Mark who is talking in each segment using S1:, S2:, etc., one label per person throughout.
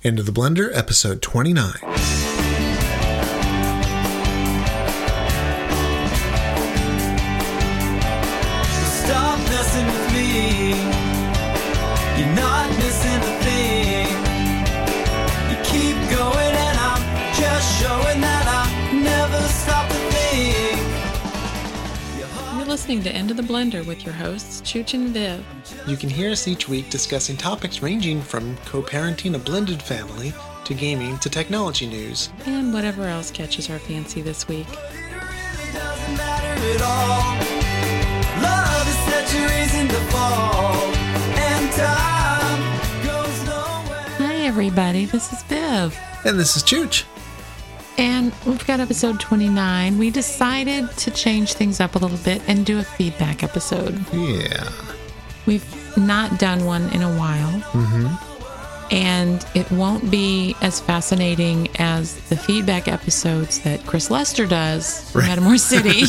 S1: Into the Blender, episode 29.
S2: Stop messing with me. You're not missing a thing. You keep going and I'm just showing that I never stop to think.
S3: You're listening to Into the Blender with your hosts, Chooch and Viv.
S1: You can hear us each week discussing topics ranging from co-parenting a blended family to gaming to technology news.
S3: And whatever else catches our fancy this week.
S2: It really doesn't matter at all. Love is such a reason to fall. And time goes nowhere.
S3: Hi everybody, this is Viv.
S1: And this is Chooch.
S3: And we've got episode 29. We decided to change things up a little bit and do a feedback episode.
S1: Yeah.
S3: We've not done one in a while. And it won't be as fascinating as the feedback episodes that Chris Lester does from Metamore City.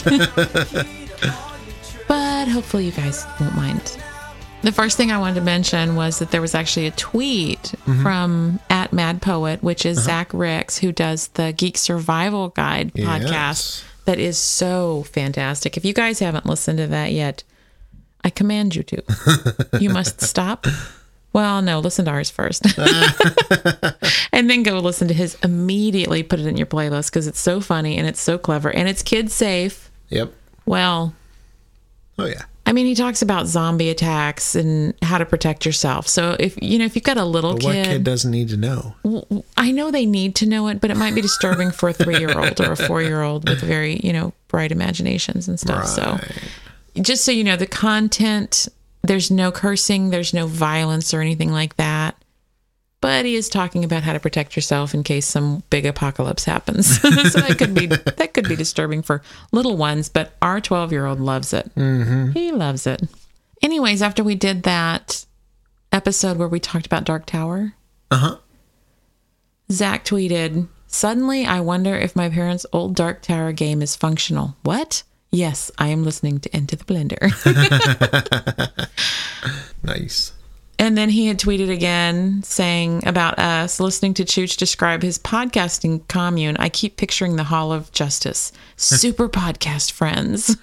S3: But hopefully you guys won't mind. The first thing I wanted to mention was that there was actually a tweet from @MadPoet, which is Zach Ricks, who does the Geek Survival Guide podcast. That is so fantastic. If you guys haven't listened to that yet, I command you to. You must stop. Well, no, listen to ours first. And then go listen to his immediately. Put it in your playlist because it's so funny and it's so clever and it's kid safe.
S1: Yep.
S3: Well.
S1: Oh, yeah.
S3: I mean, he talks about zombie attacks and how to protect yourself. So if you've got a little
S1: But what kid doesn't need to know?
S3: I know they need to know it, but it might be disturbing for a 3-year-old or a 4-year-old with very, bright imaginations and stuff. So just so you know, the content, there's no cursing, there's no violence or anything like that. But he is talking about how to protect yourself in case some big apocalypse happens. So that could be disturbing for little ones, but our 12-year-old loves it. Mm-hmm. He loves it. Anyways, after we did that episode where we talked about Dark Tower, Zach tweeted, "Suddenly I wonder if my parents' old Dark Tower game is functional." What? Yes, I am listening to Into the Blender.
S1: Nice.
S3: And then he had tweeted again saying about us, listening to Chooch describe his podcasting commune. I keep picturing the Hall of Justice. Super podcast friends.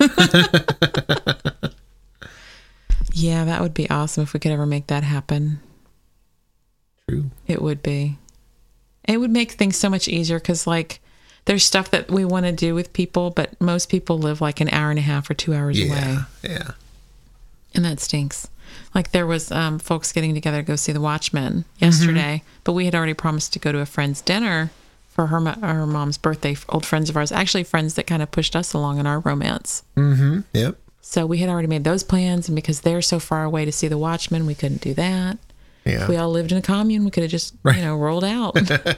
S3: Yeah, that would be awesome if we could ever make that happen.
S1: True.
S3: It would be. It would make things so much easier because, there's stuff that we want to do with people, but most people live an hour and a half or 2 hours away.
S1: Yeah.
S3: And that stinks. There was folks getting together to go see The Watchmen yesterday, but we had already promised to go to a friend's dinner for her mom's birthday, old friends of ours, actually friends that kind of pushed us along in our romance.
S1: Mm-hmm. Yep.
S3: So we had already made those plans, and because they're so far away to see The Watchmen, we couldn't do that.
S1: Yeah.
S3: If we all lived in a commune, we could have just, rolled out.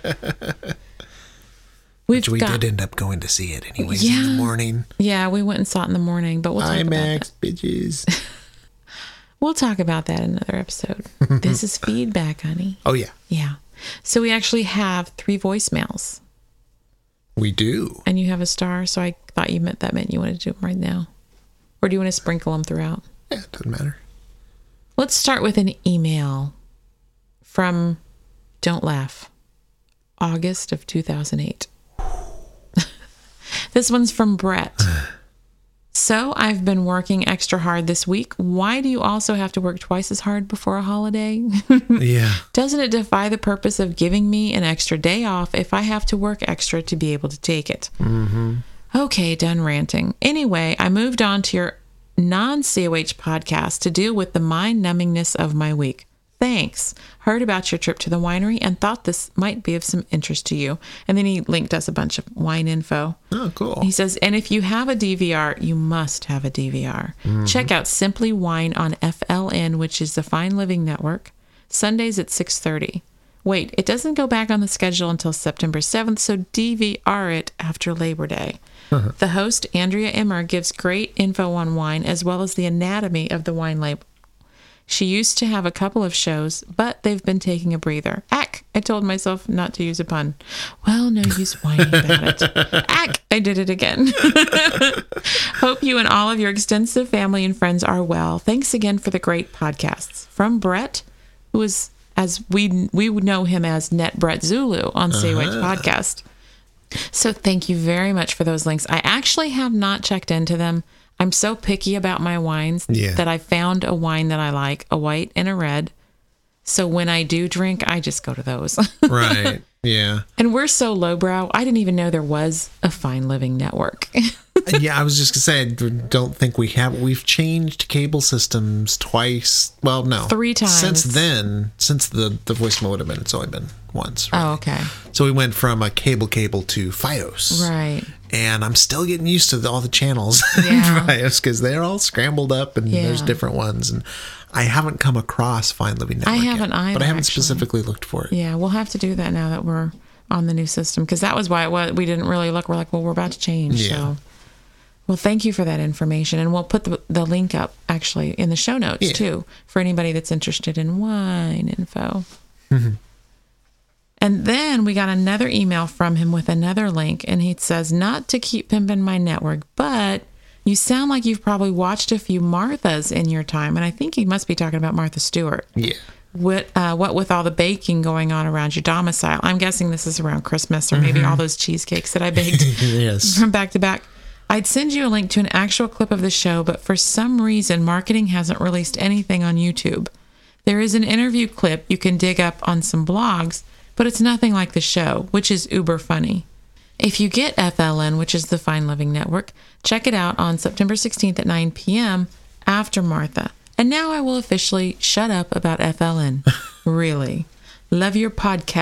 S1: Which we did end up going to see it anyways in the morning.
S3: Yeah, we went and saw it in the morning, but we'll talk about that.
S1: IMAX, bitches.
S3: We'll talk about that in another episode. This is feedback, honey.
S1: Oh, yeah.
S3: Yeah. So we actually have 3 voicemails.
S1: We do.
S3: And you have a star, so I thought that meant you wanted to do them right now. Or do you want to sprinkle them throughout?
S1: Yeah, it doesn't matter.
S3: Let's start with an email from Don't Laugh, August of 2008. This one's from Brett. So I've been working extra hard this week. Why do you also have to work twice as hard before a holiday?
S1: Yeah.
S3: Doesn't it defy the purpose of giving me an extra day off if I have to work extra to be able to take it? Mm-hmm. Okay, done ranting. Anyway, I moved on to your non-COH podcast to deal with the mind-numbingness of my week. Thanks. Heard about your trip to the winery and thought this might be of some interest to you. And then he linked us a bunch of wine info.
S1: Oh, cool.
S3: He says, and if you have a DVR, you must have a DVR. Mm-hmm. Check out Simply Wine on FLN, which is the Fine Living Network, Sundays at 6:30. Wait, it doesn't go back on the schedule until September 7th, so DVR it after Labor Day. Uh-huh. The host, Andrea Emmer, gives great info on wine as well as the anatomy of the wine label. She used to have a couple of shows, but they've been taking a breather. Ack! I told myself not to use a pun. Well, no use whining about it. Ack! I did it again. Hope you and all of your extensive family and friends are well. Thanks again for the great podcasts. From Brett, who is as we know him as Net Brett Zulu on COH Podcast. So thank you very much for those links. I actually have not checked into them. I'm so picky about my wines that I found a wine that I like, a white and a red. So when I do drink, I just go to those.
S1: Right. Yeah.
S3: And we're so lowbrow. I didn't even know there was a Fine Living network.
S1: Yeah, I was just going to say, I don't think we have. We've changed cable systems twice. Well, no.
S3: 3 times.
S1: Since then, since the voicemail would have been, it's only been once. Really.
S3: Oh, okay.
S1: So we went from a cable to Fios.
S3: Right.
S1: And I'm still getting used to all the channels in
S3: Yeah.
S1: Fios because they're all scrambled up and there's different ones. And I haven't come across Fine Living Network
S3: I haven't
S1: yet,
S3: either,
S1: but I haven't
S3: actually.
S1: specifically looked for it.
S3: Yeah, we'll have to do that now that we're on the new system, because that was why we didn't really look. We're like, well, we're about to change.
S1: Yeah.
S3: So, well, thank you for that information. And we'll put the link up, actually, in the show notes, too, for anybody that's interested in wine info.
S1: Mm-hmm.
S3: And then we got another email from him with another link, and he says, not to keep pimping my network, but you sound like you've probably watched a few Marthas in your time. And I think he must be talking about Martha Stewart.
S1: Yeah.
S3: What with all the baking going on around your domicile? I'm guessing this is around Christmas, or maybe all those cheesecakes that I baked
S1: Yes.
S3: from back to back. I'd send you a link to an actual clip of the show, but for some reason, marketing hasn't released anything on YouTube. There is an interview clip you can dig up on some blogs, but it's nothing like the show, which is uber funny. If you get FLN, which is the Fine Living Network, check it out on September 16th at 9 p.m. after Martha. And now I will officially shut up about FLN. Really. Love your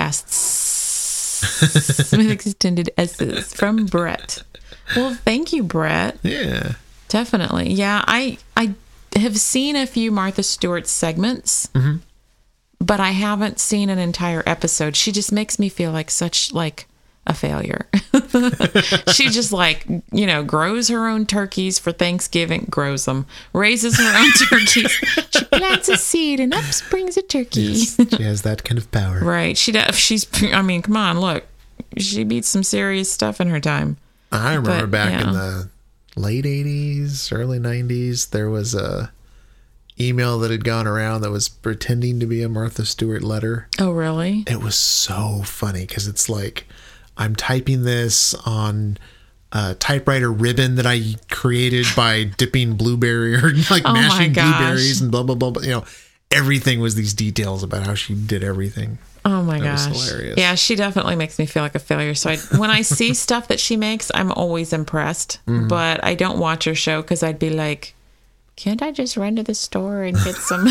S3: podcasts. With extended S's from Brett. Well, thank you, Brett.
S1: Yeah.
S3: Definitely. Yeah, I have seen a few Martha Stewart segments, but I haven't seen an entire episode. She just makes me feel like such a failure. She just grows her own turkeys for Thanksgiving, grows them, raises her own turkeys. She plants a seed and up springs a turkey.
S1: Yes, she has that kind of power.
S3: Right. She does. Come on, look. She beats some serious stuff in her time.
S1: I remember
S3: But,
S1: back
S3: yeah.
S1: in the late 80s, early 90s, there was a email that had gone around that was pretending to be a Martha Stewart letter.
S3: Oh, really?
S1: It was so funny because it's like, I'm typing this on a typewriter ribbon that I created by dipping blueberry or mashing blueberries and blah, blah, blah. But, everything was these details about how she did everything.
S3: Oh my
S1: That
S3: gosh.
S1: was hilarious.
S3: Yeah, she definitely makes me feel like a failure. So when I see stuff that she makes, I'm always impressed. But I don't watch her show because I'd be like, can't I just run to the store and get some,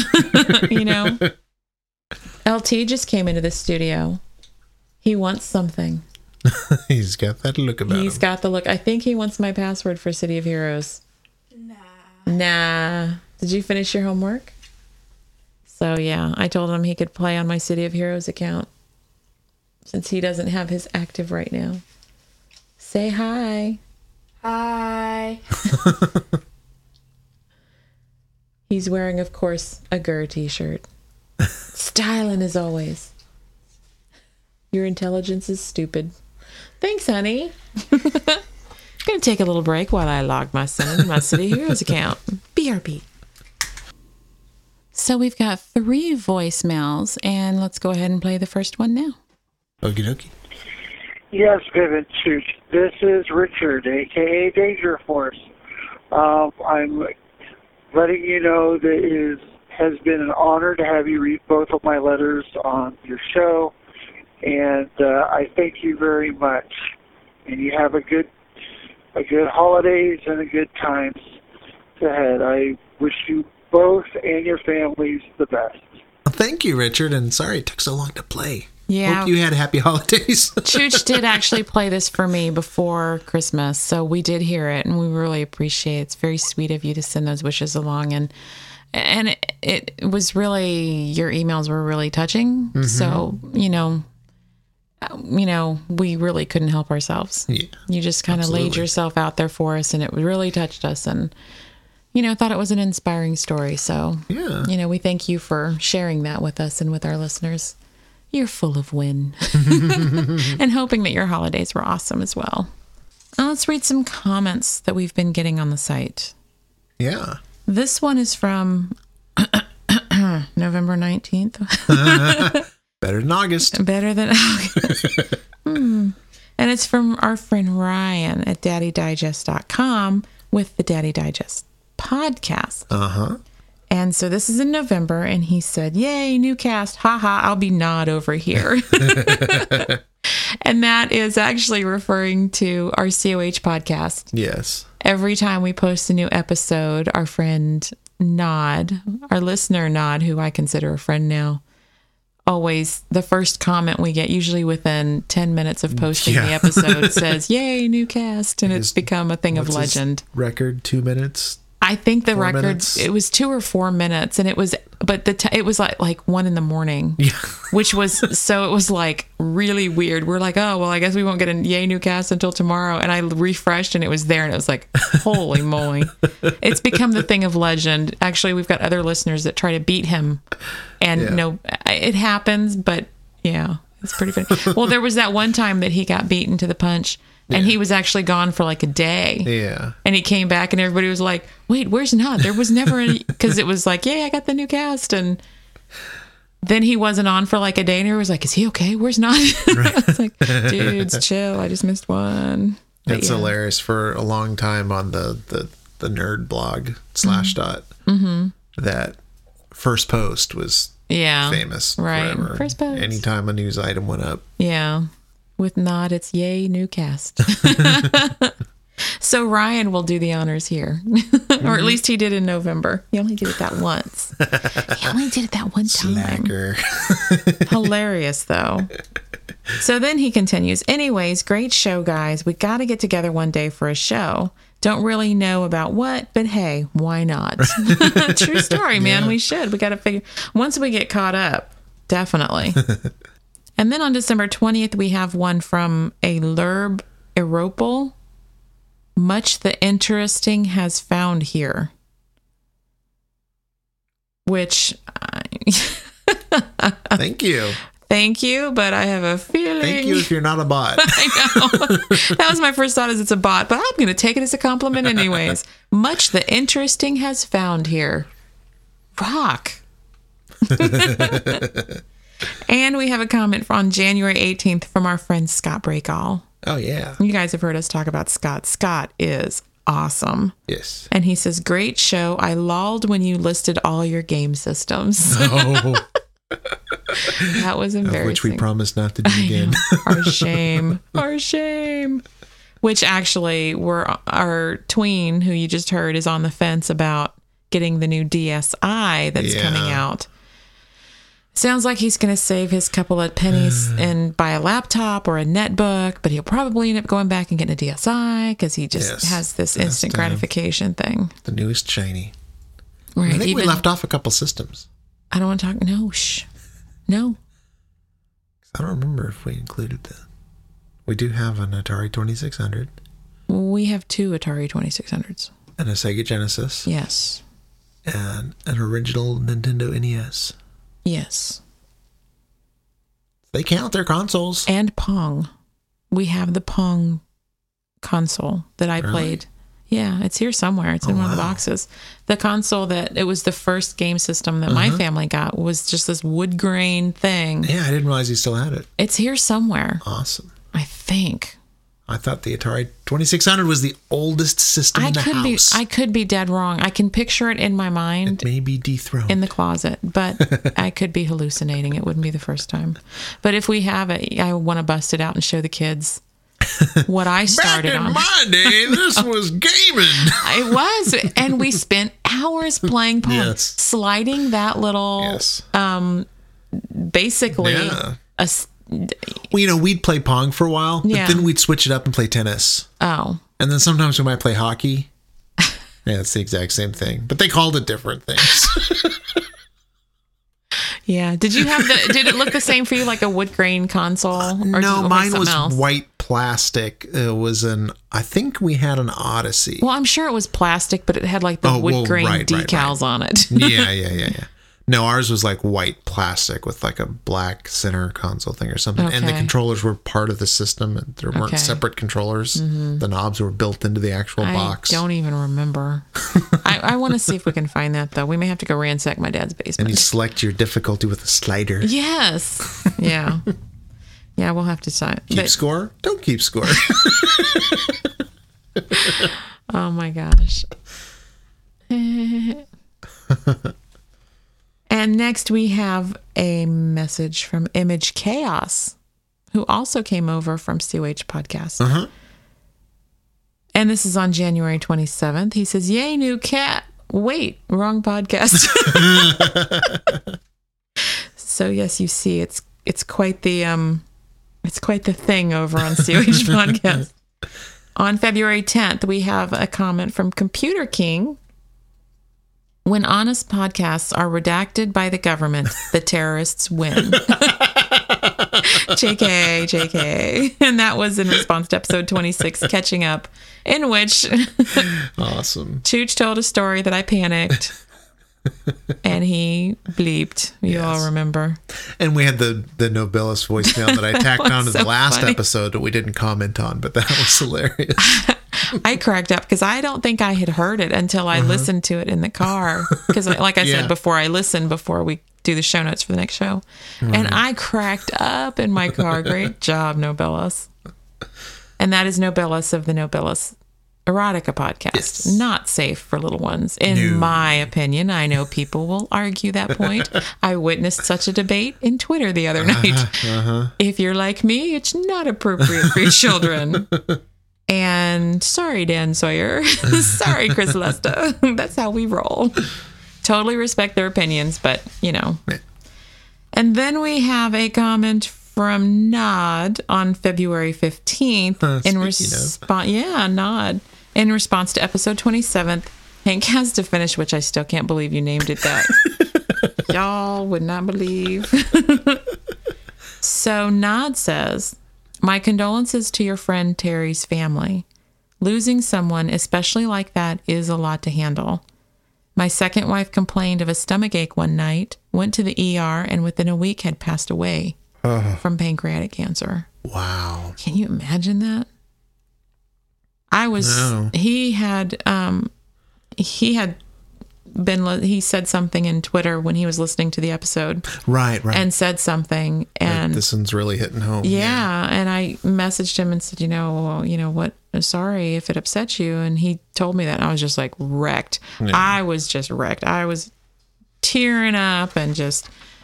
S3: LT just came into the studio. He wants something.
S1: He's got that look about
S3: He's
S1: him.
S3: got the look. I think he wants my password for City of Heroes. Nah. Did you finish your homework? So yeah, I told him he could play on my City of Heroes account since he doesn't have his active right now. Say hi.
S4: Hi.
S3: He's wearing, of course, a Gurr t-shirt. Styling as always. Your intelligence is stupid. Thanks, honey. Gonna take a little break while I log my son into my City of Heroes account. BRB. So we've got 3 voicemails, and let's go ahead and play the first one now.
S1: Okie dokie.
S5: Yes, Vivid Chooch. This is Richard, a.k.a. Danger Force. I'm letting you know that it has been an honor to have you read both of my letters on your show, and I thank you very much. And you have a good holidays and a good times ahead. I wish you both and your families the best.
S1: Thank you, Richard, and sorry it took so long to play.
S3: Yeah.
S1: Hope you had happy holidays.
S3: Chooch did actually play this for me before Christmas, so we did hear it, and we really appreciate it. It's very sweet of you to send those wishes along, and it was really, your emails were really touching. So we really couldn't help ourselves.
S1: Yeah,
S3: you just kind of laid
S1: absolutely.
S3: yourself out there for us, and it really touched us, and thought it was an inspiring story. So
S1: Yeah.
S3: we thank you for sharing that with us and with our listeners. You're full of win. And hoping that your holidays were awesome as well. Let's read some comments that we've been getting on the site.
S1: Yeah.
S3: This one is from November 19th.
S1: Better than August.
S3: Better than August. And it's from our friend Ryan at daddydigest.com with the Daddy Digest podcast.
S1: Uh-huh.
S3: And so this is in November, and he said, yay, new cast. Haha, I'll be Nod over here. And that is actually referring to our COH podcast.
S1: Yes.
S3: Every time we post a new episode, our friend Nod, our listener Nod, who I consider a friend now, always, the first comment we get, usually within 10 minutes of posting the episode, says, yay, new cast. And it's become a thing of legend.
S1: Record 2 minutes?
S3: I think the
S1: 4
S3: record,
S1: minutes?
S3: it was 2 or 4 minutes, and it was, but it was like 1 a.m, which was, so it was like really weird. We're like, oh, well, I guess we won't get a yay new cast until tomorrow. And I refreshed and it was there, and it was like, holy moly. It's become the thing of legend. Actually, we've got other listeners that try to beat him, and no, it happens, but yeah, it's pretty funny. Well, there was that one time that he got beaten to the punch. And he was actually gone for like a day.
S1: Yeah.
S3: And he came back and everybody was like, wait, where's Nod? There was never any, because it was like, yeah, I got the new cast. And then he wasn't on for like a day, and everyone was like, is he okay? Where's Nod? I was like, dudes, chill. I just missed one. But
S1: That's hilarious. For a long time on the nerd blog /dot, that first post was famous forever.
S3: First post.
S1: Anytime a news item went up.
S3: Yeah. With Nod, it's yay, new cast. So Ryan will do the honors here. Or at least he did in November. He only did it that once. He only did it that one time.
S1: Slacker.
S3: Hilarious, though. So then he continues, anyways, great show, guys. We got to get together one day for a show. Don't really know about what, but hey, why not? True story, man. We should. We got to figure, once we get caught up, definitely. And then on December 20th, we have one from a Lerb Eropal. Much the interesting has found here. Which,
S1: Thank you.
S3: Thank you, but I have a feeling.
S1: Thank you if you're not a bot.
S3: I know. That was my first thought, is it's a bot, but I'm going to take it as a compliment anyways. Much the interesting has found here. Rock. And we have a comment on January 18th from our friend Scott Breakall.
S1: Oh, yeah.
S3: You guys have heard us talk about Scott. Scott is awesome.
S1: Yes.
S3: And he says, great show. I lolled when you listed all your game systems.
S1: Oh.
S3: That was embarrassing.
S1: Of which we promised not to do again.
S3: Our shame. Our shame. Which actually, our tween, who you just heard, is on the fence about getting the new DSi that's coming out. Sounds like he's going to save his couple of pennies and buy a laptop or a netbook, but he'll probably end up going back and getting a DSi because he just has this instant gratification thing.
S1: The newest shiny.
S3: Right.
S1: I think we left off a couple systems.
S3: I don't want to talk. No, shh. No.
S1: I don't remember if we included that. We do have an Atari 2600.
S3: We have 2 Atari 2600s.
S1: And a Sega Genesis.
S3: Yes.
S1: And an original Nintendo NES.
S3: Yes.
S1: They count their consoles.
S3: And Pong. We have the Pong console that I played. Yeah, it's here somewhere. It's in one of the boxes. The console it was the first game system that my family got, was just this wood grain thing.
S1: Yeah, I didn't realize you still had it.
S3: It's here somewhere.
S1: Awesome.
S3: I think.
S1: I thought the Atari 2600 was the oldest system in the house.
S3: I could be dead wrong. I can picture it in my mind.
S1: It may be dethroned.
S3: In the closet, but I could be hallucinating. It wouldn't be the first time. But if we have it, I want to bust it out and show the kids what I started on.
S1: Back in my day, this was gaming.
S3: It was. And we spent hours playing Pong. Sliding that little, basically,
S1: well, we'd play Pong for a while, but then we'd switch it up and play tennis.
S3: Oh.
S1: And then sometimes we might play hockey. Yeah, it's the exact same thing, but they called it different things.
S3: Yeah. Did it look the same for you, like a wood grain console? Or
S1: No, mine was white plastic. It was I think we had an Odyssey.
S3: Well, I'm sure it was plastic, but it had like the wood grain decals on it.
S1: Yeah. No, ours was like white plastic with like a black center console thing or something. And the
S3: Okay.
S1: controllers were part of the system. And there weren't
S3: Okay.
S1: separate controllers. The knobs were built into the actual box.
S3: I don't even remember. I want to see if we can find that, though. We may have to go ransack my dad's
S1: And
S3: basement.
S1: you select your difficulty with a slider.
S3: Yes. Yeah. Yeah, we'll have to sign.
S1: Keep score? Don't keep score.
S3: Oh my gosh. And next we have a message from Image Chaos, who also came over from COH Podcast.
S1: Uh-huh.
S3: And this is on January 27th. He says, "Yay, new cat." Wait, wrong podcast. So yes, you see, it's quite the thing over on COH Podcast. On February 10th, we have a comment from Computer King. "When honest podcasts are redacted by the government, the terrorists win." JK. And that was in response to episode 26, Catching Up, in which
S1: Awesome.
S3: Chooch told a story that I panicked and he bleeped. You all remember.
S1: And we had the Nobilis voicemail that I tacked
S3: was
S1: on to the
S3: so
S1: last
S3: funny.
S1: episode that we didn't comment on, but that was hilarious.
S3: I cracked up because I don't think I had heard it until I listened to it in the car. Because, like I
S1: Yeah.
S3: said before, I listened before we do the show notes for the next show. And I cracked up in my car. Great job, Nobilis. And that is Nobilis of the Nobilis Erotica podcast.
S1: Yes.
S3: Not safe for little ones, in
S1: No.
S3: my opinion. I know people will argue that point. I witnessed such a debate in Twitter the other night. If you're like me, it's not appropriate for your children. And sorry, Dan Sawyer. Sorry, Chris Lesta. That's how we roll. Totally respect their opinions, but you know.
S1: Yeah.
S3: And then we have a comment from Nod on February 15th in
S1: speaking of.
S3: response. Yeah, Nod. In response to episode 27th, Hank Has to Finish, which I still can't believe you named it that. Y'all would not believe. So Nod says, "My condolences to your friend Terry's family. Losing someone, especially like that, is a lot to handle. My second wife complained of a stomachache one night, went to the ER, and within a week had passed away from pancreatic cancer."
S1: Wow.
S3: Can you imagine that?
S1: No.
S3: He said something in Twitter when he was listening to the episode
S1: Right.
S3: and said something, and
S1: this one's really hitting home.
S3: yeah, and I messaged him and said, you know what? Sorry if it upset you. And he told me that. And I was just like wrecked.
S1: Yeah.
S3: I was just wrecked. I was tearing up and just,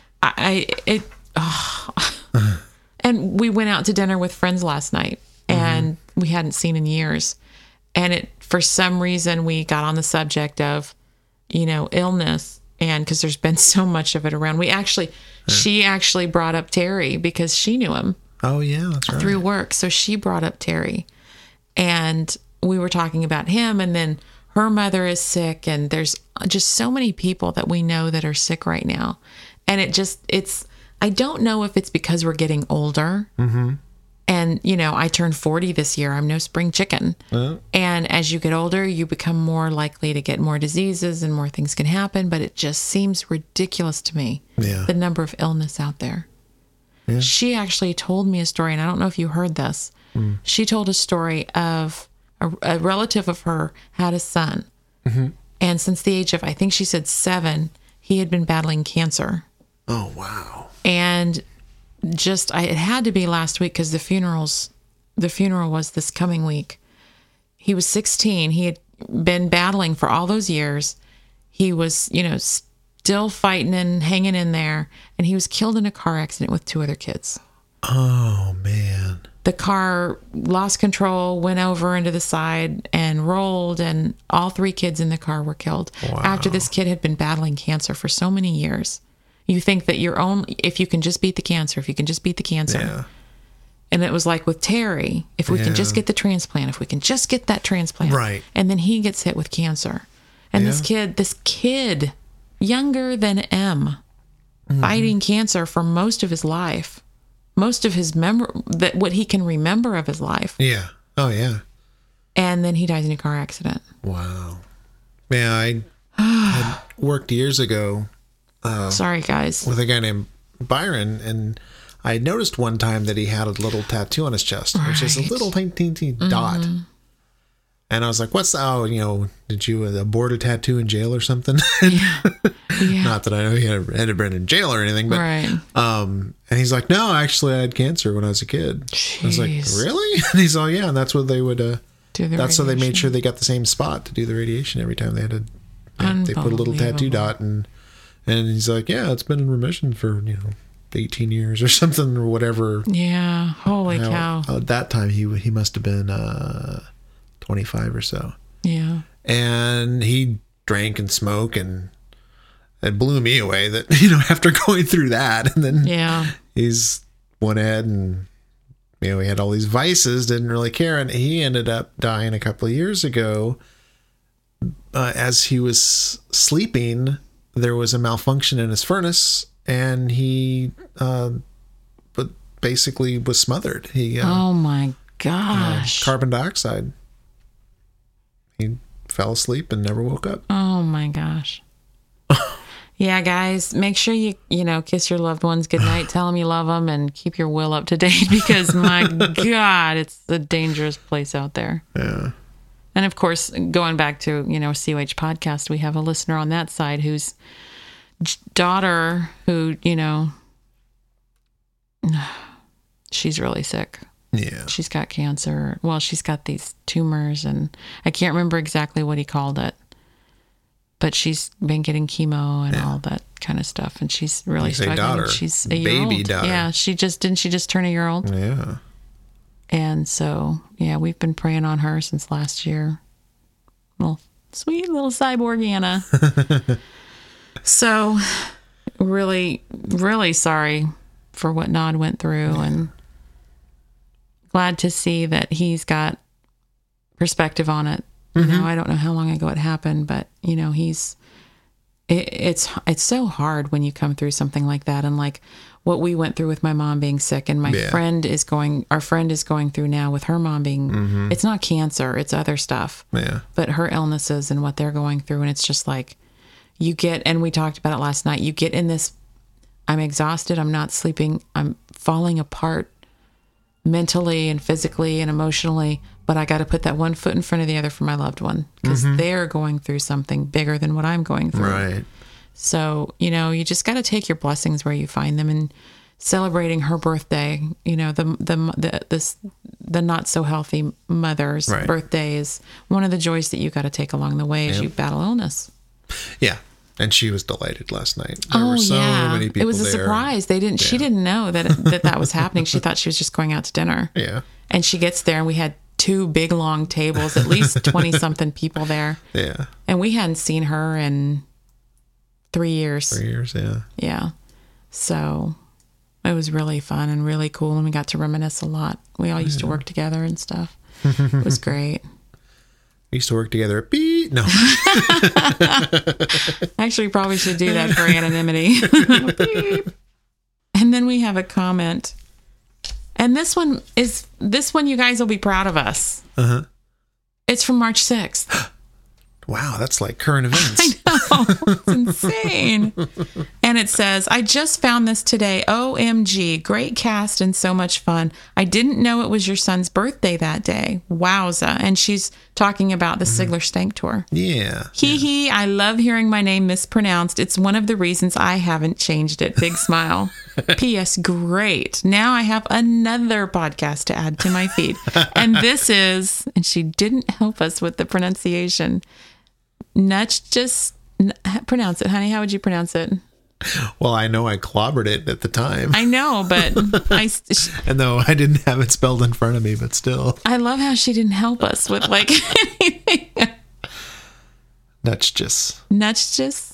S3: and we went out to dinner with friends last night and we hadn't seen in years. And for some reason, we got on the subject of, illness. And because there's been so much of it around, she actually brought up Terry because she knew him
S1: Oh, yeah, that's right.
S3: through work. So she brought up Terry and we were talking about him, and then her mother is sick, and there's just so many people that we know that are sick right now. And I don't know if it's because we're getting older. Mm-hmm. And, I turned 40 this year. I'm no spring chicken. And as you get older, you become more likely to get more diseases and more things can happen. But it just seems ridiculous to me,
S1: Yeah.
S3: the number of illness out there.
S1: Yeah.
S3: She actually told me a story, and I don't know if you heard this. She told a story of a relative of her had a son. Mm-hmm. And since the age of, I think she said 7, he had been battling cancer.
S1: Oh, wow.
S3: And it had to be last week because the funeral was this coming week. He was 16. He had been battling for all those years. He was, still fighting and hanging in there. And he was killed in a car accident with 2 other kids.
S1: Oh, man.
S3: The car lost control, went over into the side and rolled, and all 3 kids in the car were killed.
S1: Wow.
S3: After this kid had been battling cancer for so many years. You think that if you can just beat the cancer,
S1: Yeah.
S3: And it was like with Terry, if we can just
S1: Yeah.
S3: get the transplant, if we can just get that transplant.
S1: Right.
S3: And then he gets hit with cancer. And
S1: Yeah.
S3: this kid, younger than M, fighting cancer for most of his life, most of his what he can remember of his life.
S1: Yeah. Oh, yeah.
S3: And then he dies in a car accident.
S1: Wow. Yeah, I had worked years ago
S3: Sorry, guys.
S1: with a guy named Byron, and I noticed one time that he had a little tattoo on his chest, which is a little tiny dot. And I was like, "What's did you abort a tattoo in jail or something?"
S3: Yeah.
S1: Not that I know he had been in jail or anything, but
S3: Right.
S1: and he's like, "No, actually, I had cancer when I was a kid." I was like,
S3: Jeez.
S1: "Really?" And he's all, "Yeah," and that's what they would.
S3: Do the
S1: That's so they made
S3: radiation.
S1: sure they got the same spot to do the radiation every time they had to. They put a little tattoo
S3: Unbelievable.
S1: dot, and he's like, "Yeah, it's been in remission for 18 years or something or whatever."
S3: Yeah. Holy cow.
S1: At that time, he must have been 25 or so,
S3: Yeah.
S1: and he drank and smoked, and it blew me away that after going through that, and then
S3: Yeah.
S1: he's went ahead and he had all these vices, didn't really care, and he ended up dying a couple of years ago. As he was sleeping, there was a malfunction in his furnace, and he but basically was smothered. He
S3: Oh my gosh.
S1: carbon dioxide. He fell asleep and never woke up.
S3: Oh my gosh. Yeah, guys, make sure you kiss your loved ones goodnight, tell them you love them, and keep your will up to date because my God, it's a dangerous place out there.
S1: Yeah.
S3: And of course, going back to, COH podcast, we have a listener on that side whose daughter who, she's really sick.
S1: Yeah.
S3: She's got cancer. Well, she's got these tumors, and I can't remember exactly what he called it. But she's been getting chemo and all that kind of stuff, and she's really
S1: You say
S3: struggling.
S1: daughter.
S3: She's a
S1: Baby
S3: year old.
S1: daughter.
S3: Yeah, she just turn a year old,
S1: Yeah.
S3: and so we've been praying on her since last year. Well, sweet little cyborg Anna. So, really, really sorry for what Nod went through, and glad to see that he's got perspective on it. I don't know how long ago it happened, but it's so hard when you come through something like that, and like what we went through with my mom being sick, and our friend is going through now with her mom being, it's not cancer, it's other stuff, but her illnesses and what they're going through. And it's just like, you get, and we talked about it last night, you get in this, I'm exhausted, I'm not sleeping, I'm falling apart mentally and physically and emotionally, but I got to put that one foot in front of the other for my loved one because they're going through something bigger than what I'm going through.
S1: Right.
S3: So, you just got to take your blessings where you find them, and celebrating her birthday, the not so healthy mother's birthday is one of the joys that you got to take along the way as you battle illness.
S1: Yeah. And she was delighted last night. There were so many people
S3: it was a
S1: there.
S3: surprise. She didn't know that was happening. She thought she was just going out to dinner.
S1: Yeah.
S3: And she gets there, and we had 2 big long tables, at least 20 something people there.
S1: Yeah.
S3: And we hadn't seen her in 3 years.
S1: 3 years, yeah.
S3: Yeah. So it was really fun and really cool. And we got to reminisce a lot. We all used to work together and stuff. It was great.
S1: We used to work together at Beat. No.
S3: Actually, probably should do that for anonymity. And then we have a comment. And this one you guys will be proud of us.
S1: Uh-huh.
S3: It's from March 6th.
S1: Wow, that's like current events.
S3: I know. It's insane. And it says, I just found this today. OMG. Great cast and so much fun. I didn't know it was your son's birthday that day. Wowza. And she's talking about the Sigler Stank Tour.
S1: Yeah.
S3: Hee hee. I love hearing my name mispronounced. It's one of the reasons I haven't changed it. Big smile. P.S. Great. Now I have another podcast to add to my feed. And this is, and she didn't help us with the pronunciation. Just pronounce it, honey. How would you pronounce it?
S1: Well, I know I clobbered it at the time.
S3: I know, but
S1: and though I didn't have it spelled in front of me, but still.
S3: I love how she didn't help us with like anything.
S1: Nutchjas.
S3: Nutchjas.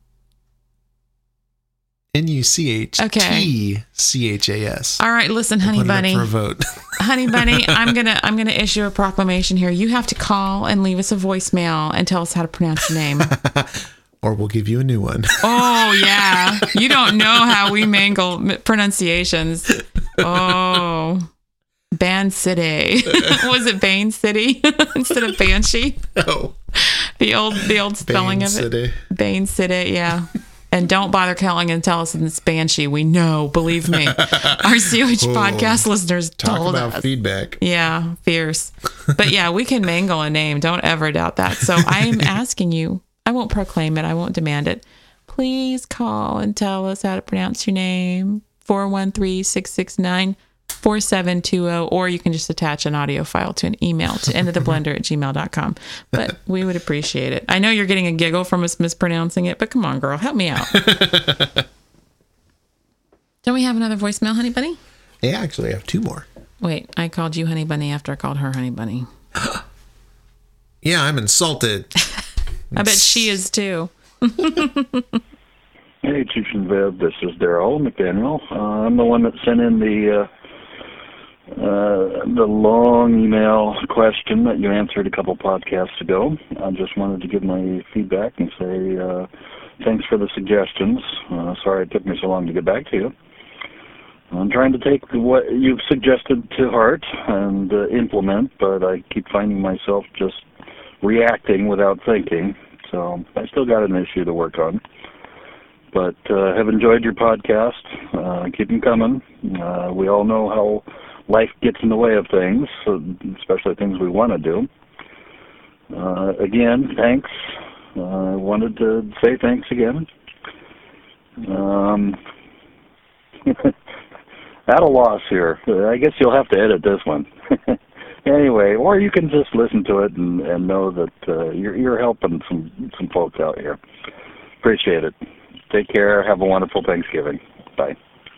S1: Nuchtchas.
S3: All right, listen, honey
S1: Put it up
S3: bunny.
S1: for a vote.
S3: Honey bunny, I'm gonna issue a proclamation here. You have to call and leave us a voicemail and tell us how to pronounce your name.
S1: Or we'll give you a new one.
S3: Oh yeah, you don't know how we mangle pronunciations. Oh, Ban City. Was it Bane City instead of Banshee?
S1: Oh.
S3: The old spelling
S1: Bane
S3: of it.
S1: City.
S3: Bane City, yeah. And don't bother calling and tell us it's Banshee. We know, believe me. Our COH podcast listeners told us.
S1: Talk about feedback.
S3: Yeah, fierce. But yeah, we can mangle a name. Don't ever doubt that. So I am asking you, I won't proclaim it. I won't demand it. Please call and tell us how to pronounce your name. 413-669-4720. Or you can just attach an audio file to an email to endoftheblender@gmail.com. But we would appreciate it. I know you're getting a giggle from us mispronouncing it, but come on, girl, help me out. Don't we have another voicemail, Honey Bunny?
S1: Yeah, actually, I have 2 more.
S3: Wait, I called you Honey Bunny after I called her Honey Bunny.
S1: Yeah, I'm insulted.
S3: I bet she is too.
S6: Hey, Cheech and Viv, this is Daryl McDaniel. I'm the one that sent in the long email question that you answered a couple podcasts ago. I just wanted to give my feedback and say thanks for the suggestions. Sorry it took me so long to get back to you. I'm trying to take what you've suggested to heart and implement, but I keep finding myself just reacting without thinking. So I still got an issue to work on. But have enjoyed your podcast. Keep them coming. We all know how life gets in the way of things, especially things we want to do. Again, thanks. I wanted to say thanks again. At a loss here. I guess you'll have to edit this one. Anyway, or you can just listen to it and know that you're helping some folks out here. Appreciate it. Take care. Have a wonderful Thanksgiving. Bye.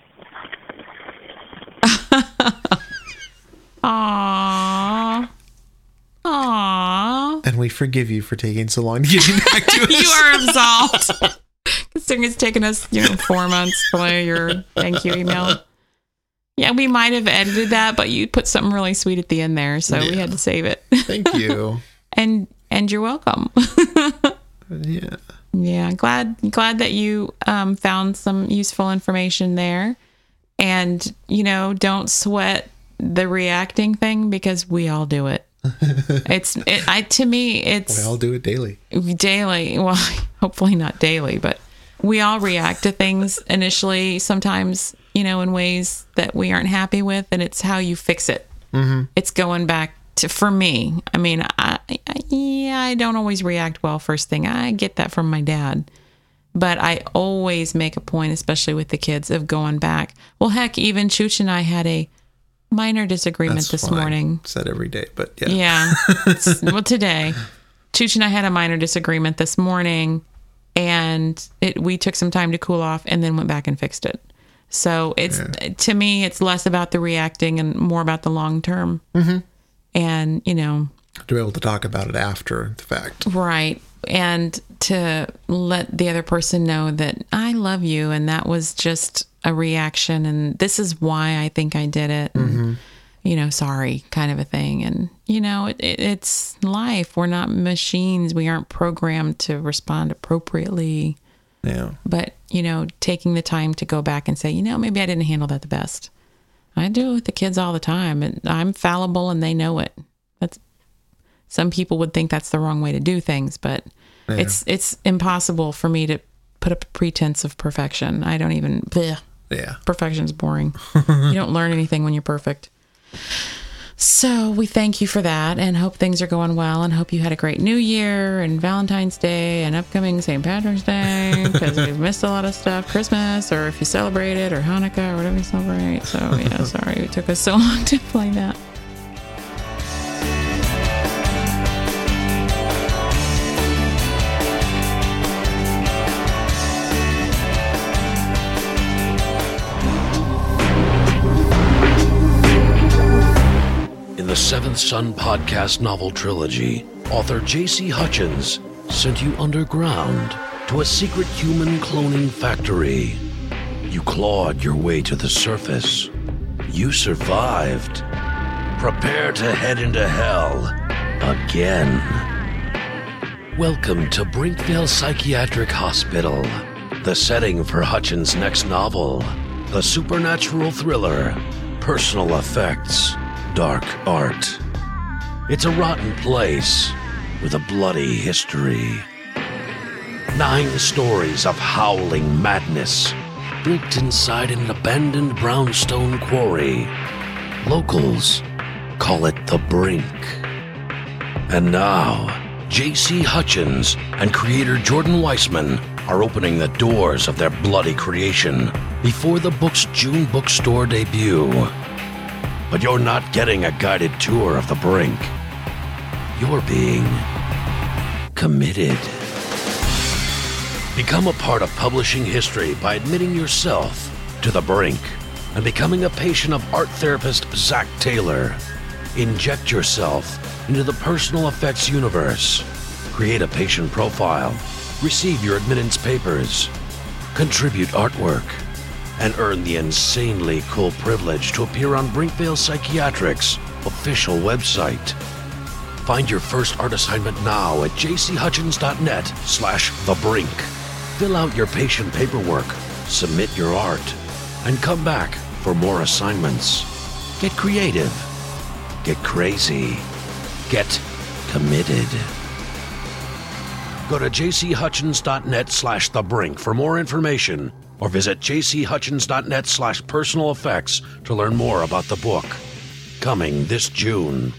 S3: Aww. Aww.
S1: And we forgive you for taking so long to get back to us.
S3: You are absolved. Considering it's taken us, 4 months to play your thank you email. Yeah, we might have edited that, but you put something really sweet at the end there, so we had to save it.
S1: Thank you.
S3: And you're welcome.
S1: Yeah.
S3: Yeah, glad that you found some useful information there. And, don't sweat the reacting thing because we all do it. To me, it's...
S1: We all do it daily.
S3: Daily. Well, hopefully not daily, but we all react to things initially, sometimes, in ways that we aren't happy with, and it's how you fix it. Mm-hmm. It's going back to, for me, I mean, I don't always react well first thing. I get that from my dad. But I always make a point, especially with the kids, of going back. Well, heck, even Chooch and I had a minor disagreement this morning.
S1: Said every day, but yeah.
S3: Yeah. Well, today, Chooch and I had a minor disagreement this morning, and we took some time to cool off and then went back and fixed it. So to me, it's less about the reacting and more about the long term. Mm-hmm. And, to
S1: be able to talk about it after the fact. Right.
S3: And to let the other person know that I love you and that was just a reaction and this is why I think I did it. And, sorry, kind of a thing. And, it's life. We're not machines. We aren't programmed to respond appropriately.
S1: Yeah. But,
S3: taking the time to go back and say, maybe I didn't handle that the best. I do it with the kids all the time, and I'm fallible and they know it. Some people would think that's the wrong way to do things, but it's impossible for me to put up a pretense of perfection. I don't even, perfection's boring. You don't learn anything when you're perfect. So we thank you for that and hope things are going well and hope you had a great New Year and Valentine's Day and upcoming St. Patrick's Day because we've missed a lot of stuff, Christmas, or if you celebrate it, or Hanukkah, or whatever you celebrate. So yeah, sorry it took us so long to play that.
S7: The Seventh Son podcast novel trilogy, author J.C. Hutchins sent you underground to a secret human cloning factory. You clawed your way to the surface. You survived. Prepare to head into hell again. Welcome to Brinkville Psychiatric Hospital, the setting for Hutchins' next novel, the supernatural thriller, Personal Effects. Dark art. It's a rotten place with a bloody history. 9 stories of howling madness built inside an abandoned brownstone quarry. Locals call it the Brink. And now, J.C. Hutchins and creator Jordan Weissman are opening the doors of their bloody creation before the book's June bookstore debut. But you're not getting a guided tour of the Brink. You're being committed. Become a part of publishing history by admitting yourself to the Brink and becoming a patient of art therapist Zach Taylor. Inject yourself into the personal effects universe. Create a patient profile. Receive your admittance papers. Contribute artwork. And earn the insanely cool privilege to appear on Brinkvale Psychiatric's official website. Find your first art assignment now at jchutchins.net/thebrink. Fill out your patient paperwork, submit your art, and come back for more assignments. Get creative. Get crazy. Get committed. Go to jchutchins.net/thebrink for more information, or visit jchutchins.net/personal effects to learn more about the book. Coming this June.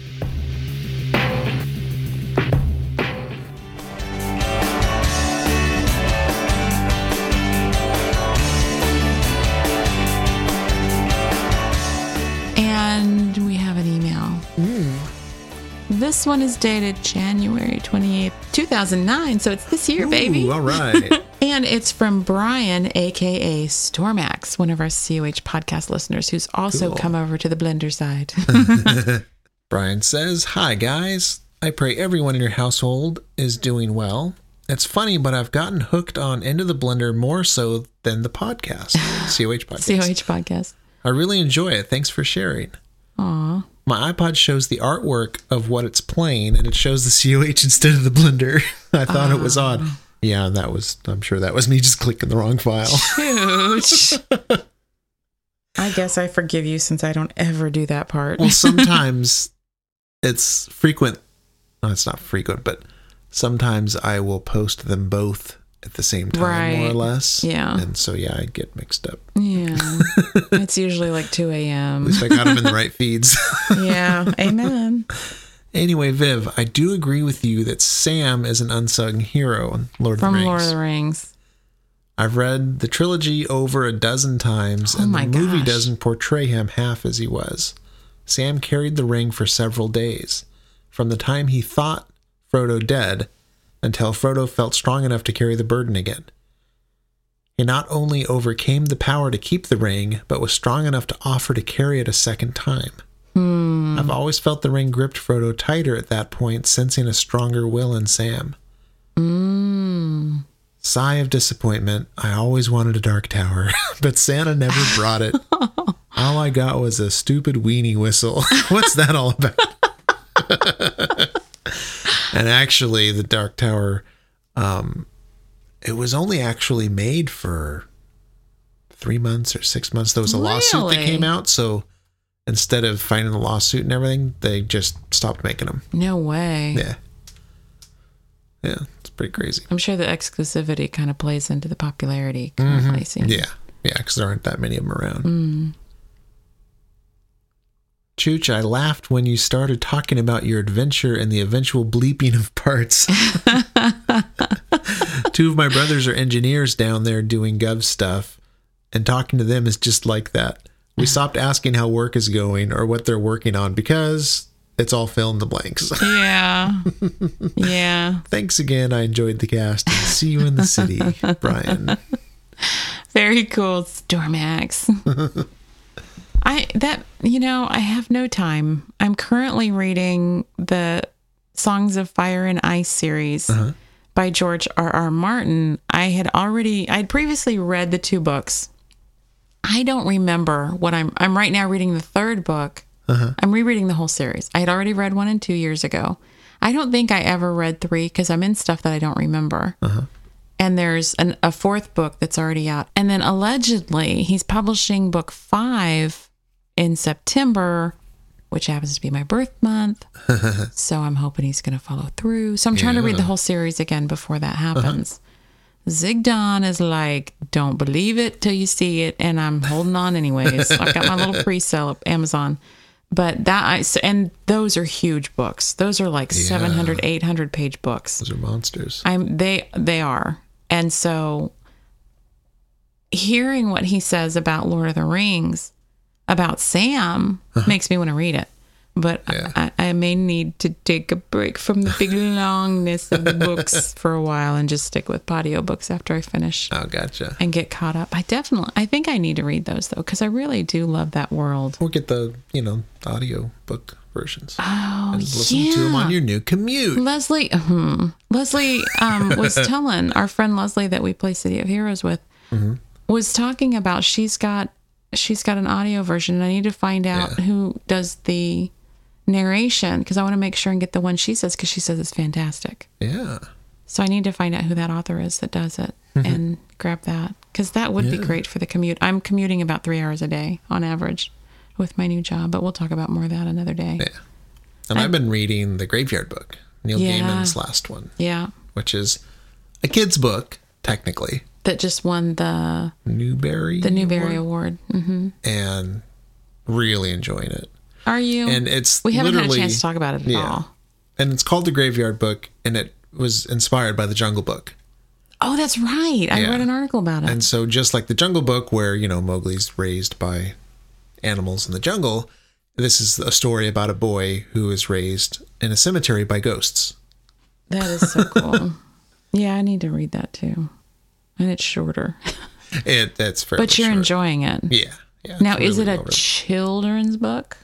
S3: This one is dated January 28th, 2009, so it's this year, baby.
S1: Ooh, all right.
S3: And it's from Brian, a.k.a. Stormax, one of our COH podcast listeners who's also come over to the Blender side.
S1: Brian says, "Hi, guys. I pray everyone in your household is doing well. It's funny, but I've gotten hooked on Into the Blender more so than the podcast, COH podcast.
S3: COH podcast.
S1: I really enjoy it. Thanks for sharing.
S3: Aw.
S1: My iPod shows the artwork of what it's playing, and it shows the COH instead of the Blender. I thought it was odd. Yeah, I'm sure that was me just clicking the wrong file.
S3: Huge. I guess I forgive you since I don't ever do that part.
S1: Well, sometimes it's frequent. No, it's not frequent, but sometimes I will post them both at the same time, more or less.
S3: Yeah.
S1: And so, yeah, I get mixed up.
S3: Yeah. It's usually like 2 a.m.
S1: At least I got them in the right feeds.
S3: Yeah. Amen.
S1: Anyway, Viv, I do agree with you that Sam is an unsung hero in Lord of the Rings.
S3: From Lord of the Rings.
S1: I've read the trilogy over a dozen times, and the movie doesn't portray him half as he was. Sam carried the ring for several days, from the time he thought Frodo dead until Frodo felt strong enough to carry the burden again. He not only overcame the power to keep the ring, but was strong enough to offer to carry it a second time. I've always felt the ring gripped Frodo tighter at that point, sensing a stronger will in Sam. Sigh of disappointment. I always wanted a Dark Tower, but Santa never brought it. All I got was a stupid weenie whistle. What's that all about? And actually, the Dark Tower, it was only actually made for 3 months or 6 months. There was a lawsuit that came out, so instead of fighting the lawsuit and everything, they just stopped making them.
S3: No way.
S1: Yeah. Yeah, it's pretty crazy.
S3: I'm sure the exclusivity kind of plays into the popularity kind of placing.
S1: Yeah, because there aren't that many of them around. Chooch, I laughed when you started talking about your adventure and the eventual bleeping of parts. 2 of my brothers are engineers down there doing gov stuff, and talking to them is just like that. We stopped asking how work is going or what they're working on because it's all fill in the blanks.
S3: Yeah. Yeah.
S1: Thanks again. I enjoyed the cast, and see you in the city, Brian.
S3: Very cool, Stormax. I have no time. I'm currently reading the Songs of Fire and Ice series by George R.R. Martin. I'd previously read the 2 books. I don't remember what I'm right now reading the 3rd book. I'm rereading the whole series. I had already read 1 and 2 years ago. I don't think I ever read 3 because I'm in stuff that I don't remember. And there's a 4th book that's already out. And then allegedly he's publishing book 5 in September, which happens to be my birth month. So I'm hoping he's going to follow through. So I'm trying to read the whole series again before that happens. Zig Don is like, don't believe it till you see it, and I'm holding on anyways. I've got my little pre-sale at Amazon. But and those are huge books. Those are like 700, 800 page books.
S1: Those are monsters.
S3: They are. And so hearing what he says about Lord of the Rings, about Sam, makes me want to read it. But I may need to take a break from the big longness of the books for a while and just stick with audio books after I finish.
S1: Oh, gotcha.
S3: And get caught up. I think I need to read those though, because I really do love that world.
S1: Or get the, audio book versions.
S3: Oh,
S1: and listen to them on your new commute.
S3: Leslie was telling our friend Leslie that we play City of Heroes with, was talking about she's got an audio version, and I need to find out who does the narration, because I want to make sure and get the one she says, because she says it's fantastic.
S1: Yeah.
S3: So I need to find out who that author is that does it and grab that, because that would be great for the commute. I'm commuting about 3 hours a day on average with my new job, but we'll talk about more of that another day.
S1: Yeah. And I've been reading The Graveyard Book, Neil Gaiman's last one.
S3: Yeah.
S1: Which is a kid's book, technically.
S3: That just won the
S1: Newbery
S3: Award.
S1: And really enjoying it.
S3: Are you?
S1: And
S3: we haven't had a chance to talk about it at all.
S1: And it's called The Graveyard Book, and it was inspired by The Jungle Book.
S3: Oh, that's right. I read an article about it.
S1: And so just like The Jungle Book, where, Mowgli's raised by animals in the jungle, this is a story about a boy who is raised in a cemetery by ghosts.
S3: That is so cool. Yeah, I need to read that too. And it's shorter.
S1: That's fairly
S3: But you're
S1: short.
S3: enjoying it.
S1: Yeah.
S3: Now, is it a children's book?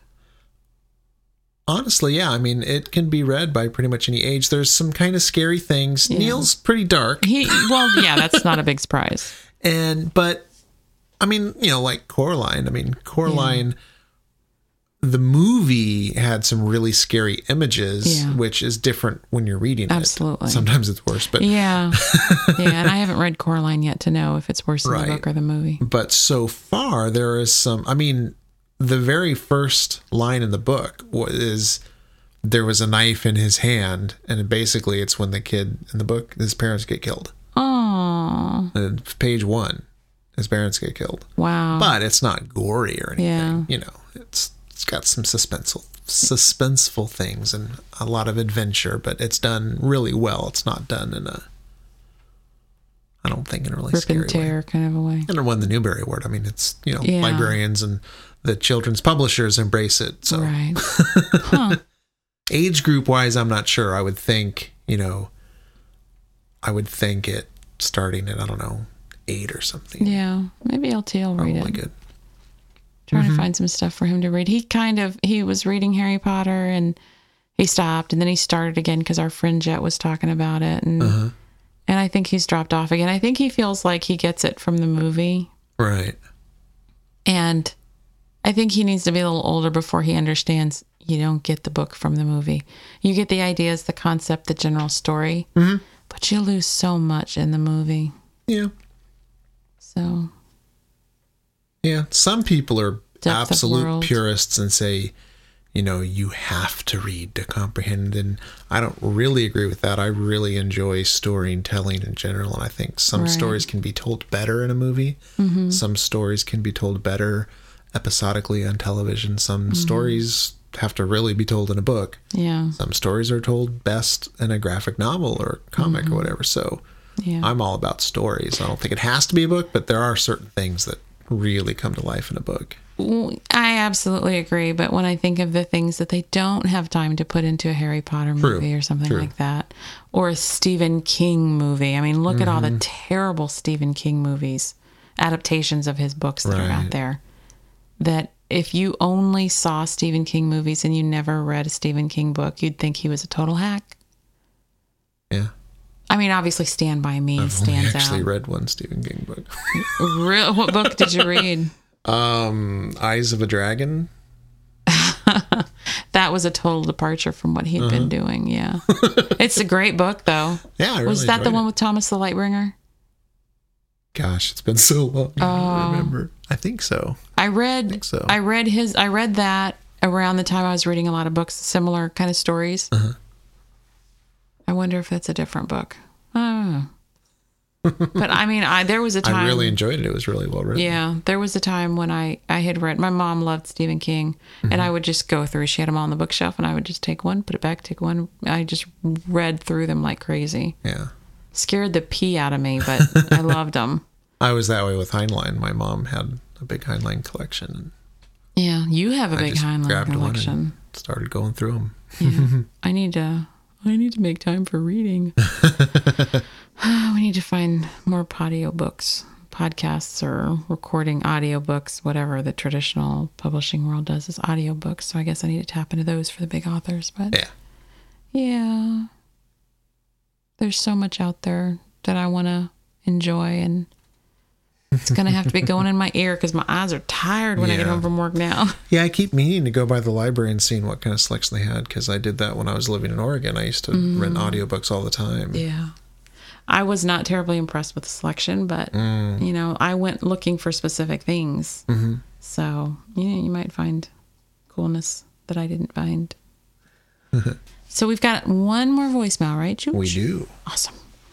S1: Honestly, yeah. I mean, it can be read by pretty much any age. There's some kind of scary things. Yeah. Neil's pretty dark.
S3: That's not a big surprise.
S1: But, I mean, like Coraline. I mean, Coraline, the movie had some really scary images, which is different when you're reading it.
S3: Absolutely.
S1: Sometimes it's worse, but...
S3: Yeah. And I haven't read Coraline yet to know if it's worse in the book or the movie.
S1: But so far, there is some... I mean, the very first line in the book is there was a knife in his hand, and basically it's when the kid in the book, his parents get killed.
S3: Oh.
S1: Page 1, his parents get killed.
S3: Wow.
S1: But it's not gory or anything. It's got some suspenseful things and a lot of adventure, but it's done really well. It's not done in a, I don't think, in a really
S3: rip
S1: scary
S3: and tear
S1: way.
S3: Kind of a way.
S1: And it won the Newbery Award. I mean, it's, librarians and the children's publishers embrace it. So
S3: right. Huh.
S1: Age group wise, I'm not sure. I would think, it starting at, I don't know, 8 or something.
S3: Yeah. Maybe LT will read it.
S1: Probably good.
S3: Trying to find some stuff for him to read. He was reading Harry Potter and he stopped, and then he started again because our friend Jet was talking about it. And I think he's dropped off again. I think he feels like he gets it from the movie.
S1: Right.
S3: And I think he needs to be a little older before he understands you don't get the book from the movie. You get the ideas, the concept, the general story, but you lose so much in the movie.
S1: Yeah.
S3: So...
S1: Yeah, some people are
S3: Depth
S1: absolute purists and say, you have to read to comprehend. And I don't really agree with that. I really enjoy storytelling in general. And I think some stories can be told better in a movie. Some stories can be told better episodically on television. Some stories have to really be told in a book.
S3: Yeah.
S1: Some stories are told best in a graphic novel or comic or whatever. So I'm all about stories. I don't think it has to be a book, but there are certain things that really come to life in a book.
S3: I absolutely agree, but when I think of the things that they don't have time to put into a Harry Potter movie or something like that, or a Stephen King movie, I mean, look at all the terrible Stephen King movies, adaptations of his books that are out there, that if you only saw Stephen King movies and you never read a Stephen King book, you'd think he was a total hack.
S1: Yeah.
S3: I mean, obviously, Stand By Me stands out.
S1: I've actually read one Stephen King book.
S3: Real? What book did you read?
S1: Eyes of a Dragon.
S3: That was a total departure from what he'd been doing. Yeah, it's a great book, though.
S1: Yeah, I really
S3: was that the
S1: enjoyed
S3: one with Thomas the Lightbringer?
S1: Gosh, it's been so long. I don't remember. I think so.
S3: I read that around the time I was reading a lot of books, similar kind of stories. I wonder if that's a different book. But I mean, there was a time
S1: I really enjoyed it. It was really well written.
S3: Yeah, there was a time when I had read. My mom loved Stephen King, and I would just go through. She had them all on the bookshelf, and I would just take one, put it back, take one. I just read through them like crazy.
S1: Yeah.
S3: Scared the pee out of me, but I loved them.
S1: I was that way with Heinlein. My mom had a big Heinlein collection.
S3: Yeah, you have a big Heinlein
S1: grabbed one
S3: collection.
S1: and started going through them.
S3: Yeah. I need to make time for reading. We need to find more audiobooks, podcasts, or recording audiobooks. Whatever the traditional publishing world does is audiobooks. So I guess I need to tap into those for the big authors. But yeah, there's so much out there that I want to enjoy, and it's going to have to be going in my ear because my eyes are tired when I get home from work now.
S1: Yeah, I keep meaning to go by the library and seeing what kind of selection they had, because I did that when I was living in Oregon. I used to rent audiobooks all the time.
S3: Yeah. I was not terribly impressed with the selection, but, you know, I went looking for specific things. Mm-hmm. So, you might find coolness that I didn't find. So we've got one more voicemail, right, Chooch?
S1: We do.
S3: Awesome.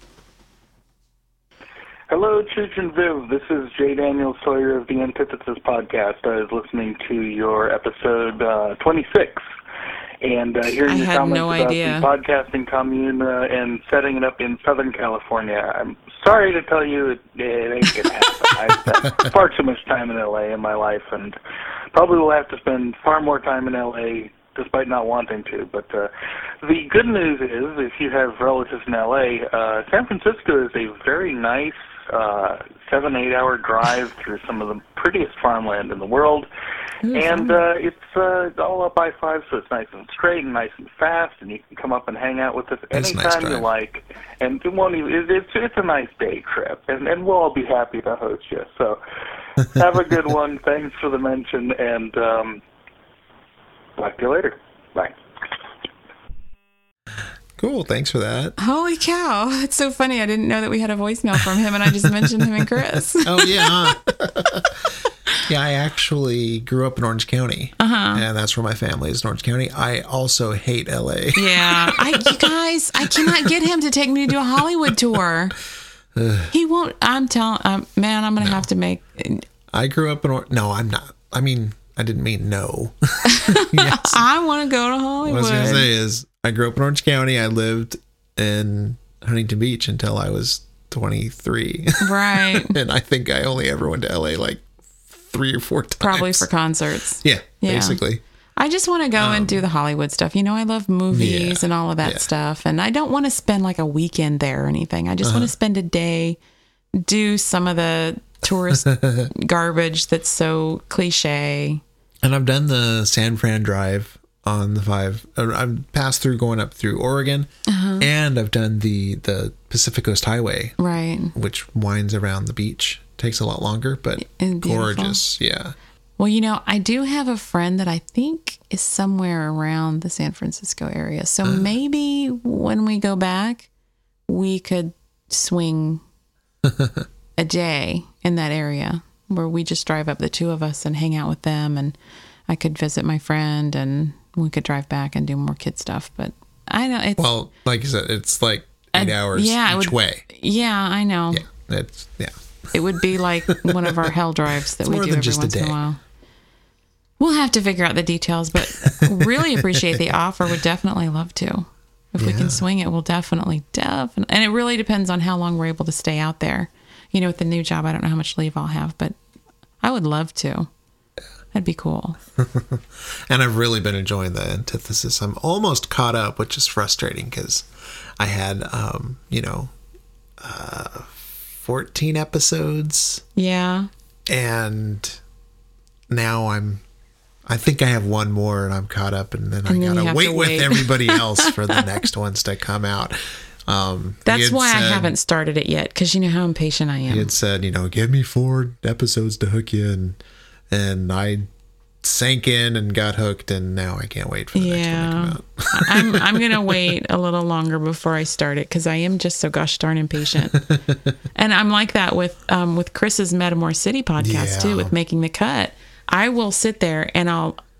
S6: Hello, Chooch and Viv. This is J. Daniel Sawyer of the Antithesis Podcast. I was listening to your episode 26 and hearing your comments about the podcasting commune and setting it up in Southern California. I'm sorry to tell you it ain't going to happen. I've spent far too much time in L.A. in my life and probably will have to spend far more time in L.A. despite not wanting to. But the good news is, if you have relatives in L.A., San Francisco is a very nice 7-8 hour drive through some of the prettiest farmland in the world. And it's all up I-5, so it's nice and straight and nice and fast, and you can come up and hang out with us anytime you like. And it's a nice day trip, and we'll all be happy to host you. So have a good one. Thanks for the mention, and talk to you later. Bye.
S1: Cool, thanks for that.
S3: Holy cow. It's so funny. I didn't know that we had a voicemail from him, and I just mentioned him and Chris.
S1: Oh, yeah. Yeah, I actually grew up in Orange County, and that's where my family is, in Orange County. I also hate L.A.
S3: Yeah. You guys, I cannot get him to take me to do a Hollywood tour. He won't. I'm telling, man, I'm going to have to make...
S1: I grew up in... No, I'm not. I mean, I didn't mean no. Yes.
S3: I want to go to Hollywood.
S1: What I was going to say is, I grew up in Orange County. I lived in Huntington Beach until I was 23.
S3: Right.
S1: And I think I only ever went to L.A. like 3 or 4 times.
S3: Probably for concerts.
S1: Yeah, basically.
S3: I just want to go and do the Hollywood stuff. You know, I love movies and all of that stuff. And I don't want to spend like a weekend there or anything. I just want to spend a day, do some of the tourist garbage that's so cliche.
S1: And I've done the San Fran Drive on the 5. I've passed through going up through Oregon, and I've done the Pacific Coast Highway,
S3: right,
S1: which winds around the beach. Takes a lot longer, but gorgeous. Yeah.
S3: Well, you know, I do have a friend that I think is somewhere around the San Francisco area. So maybe when we go back, we could swing a day in that area where we just drive up, the two of us, and hang out with them, and I could visit my friend, and we could drive back and do more kid stuff. But I know it's... Well,
S1: like you said, it's like 8 hours each way.
S3: Yeah, I know.
S1: Yeah,
S3: It would be like one of our hell drives that we do every once in a while. We'll have to figure out the details, but really appreciate the offer. Would definitely love to. If we can swing it, we'll definitely. And it really depends on how long we're able to stay out there. You know, with the new job, I don't know how much leave I'll have, but I would love to. That'd be cool.
S1: And I've really been enjoying the Antithesis. I'm almost caught up, which is frustrating because I had, 14 episodes.
S3: Yeah.
S1: And now I think I have one more and I'm caught up, and then I gotta wait with everybody else for the next ones to come out.
S3: That's why I haven't started it yet, because you know how impatient I am.
S1: He had said, give me 4 episodes to hook you, and I sank in and got hooked, and now I can't wait for the next one to come
S3: out. I'm gonna wait a little longer before I start it, because I am just so gosh darn impatient. And I'm like that with Chris's Metamore City podcast too, with Making the Cut. I will sit there and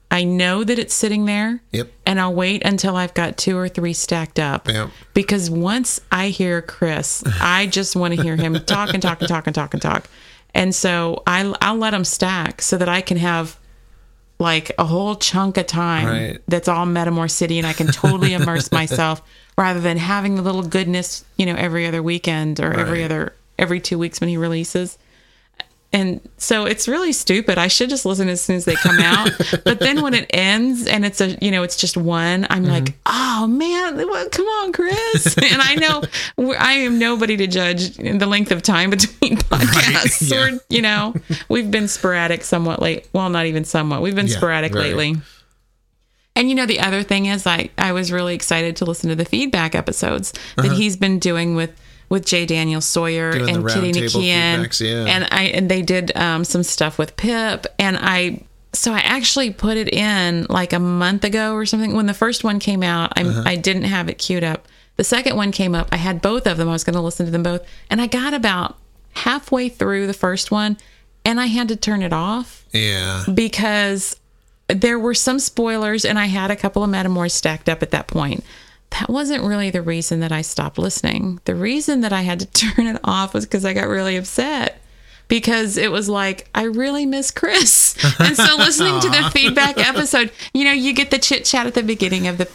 S3: I know that it's sitting there.
S1: Yep.
S3: And I'll wait until I've got 2 or 3 stacked up.
S1: Yep.
S3: Because once I hear Chris, I just want to hear him talk and talk and talk and talk and talk. And so I'll let him stack so that I can have like a whole chunk of time that's all Metamor City, and I can totally immerse myself rather than having the little goodness, every other weekend or every 2 weeks when he releases. And so it's really stupid. I should just listen as soon as they come out. But then when it ends and it's it's just one, I'm like, oh man, come on, Chris. And I know I am nobody to judge the length of time between podcasts. Right. Yeah. Or, we've been sporadic somewhat late. Well, not even somewhat. We've been sporadic lately. And the other thing is I was really excited to listen to the feedback episodes that he's been doing with J. Daniel Sawyer and Kitty Nikian, and they did some stuff with Pip, and I actually put it in like a month ago or something. When the first one came out, I didn't have it queued up. The second one came up. I had both of them. I was going to listen to them both, and I got about halfway through the first one, and I had to turn it off.
S1: Yeah,
S3: because there were some spoilers, and I had a couple of Metamors stacked up at that point. That wasn't really the reason that I stopped listening. The reason that I had to turn it off was because I got really upset, because it was like, I really miss Chris. And so listening to the feedback episode, you get the chit chat at the beginning of the